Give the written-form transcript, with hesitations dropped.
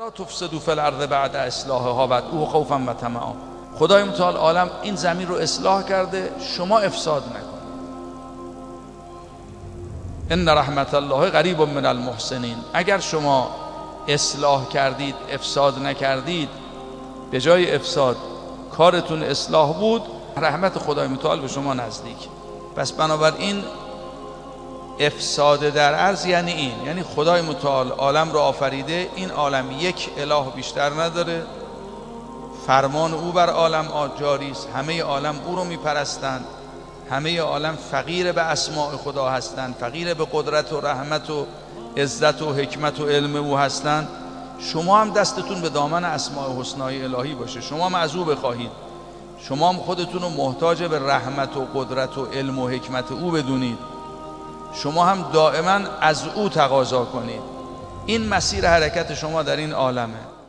لا تفسدوا فی الارض بعد اصلاحها وادعوه خوفا و طمعا. خدای متعال عالم این زمین رو اصلاح کرده، شما افساد نکنید. ان رحمت الله قریب من المحسنین. اگر شما اصلاح کردید، افساد نکردید، به جای افساد کارتون اصلاح بود، رحمت خدای متعال به شما نزدیک. پس بنابراین افساد در عرض یعنی این، یعنی خدای متعال عالم رو آفریده، این عالم یک اله بیشتر نداره، فرمان او بر عالم جاری است، همه عالم او رو میپرستند، همه عالم فقیر به اسماء خدا هستند، فقیر به قدرت و رحمت و عزت و حکمت و علم او هستند. شما هم دستتون به دامن اسماء حسنای الهی باشه، شما هم از او بخواهید، شما هم خودتون رو محتاج به رحمت و قدرت و علم و حکمت او بدونید، شما هم دائما از او تقاضا کنید. این مسیر حرکت شما در این عالمه.